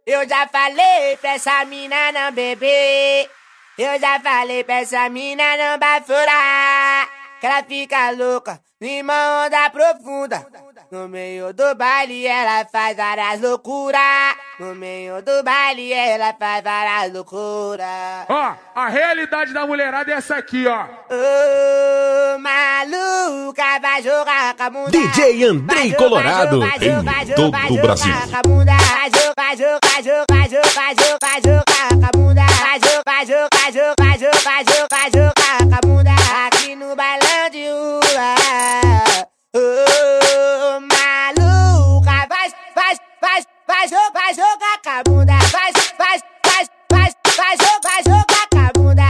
Eu já falei pra essa mina não beber. Eu já falei pra essa mina não bafurar. Que ela fica louca, numa onda profunda. No meio do baile ela faz várias loucuras. No meio do baile ela faz várias loucuras. Ó, a realidade da mulherada é essa aqui, ó. Ô, maluca, vai jogar com a bunda. DJ Andrei Colorado, em todo o Brasil. Vai jogar com a bunda. Vai jogar com a bunda. Aqui no bailão de rua. Ô, maluca, vai jogar com a bunda. Vai jogar com a bunda.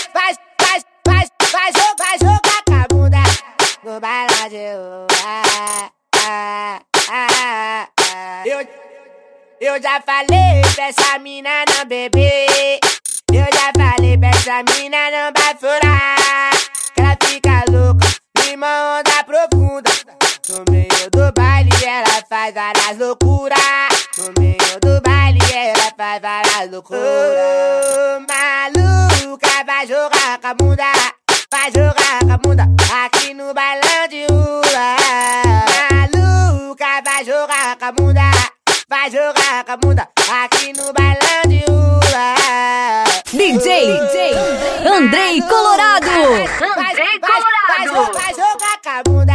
Vai jogar com a bunda. No bailão de rua. Eu já falei pra essa mina não beber. Eu já falei pra essa mina não bafurar. Que ela fica louca, numa onda profunda. No meio do baile ela faz várias loucuras. No meio do baile ela faz várias loucuras. Ô, maluca, vai jogar com a bunda. Vai jogar com a bunda. Aqui no bailão de rua. Maluca, vai jogar com a bunda. Vai jogar com a bunda. Aqui no bailão de rua. DJ Andrei Colorado. Vai jogar com a bunda.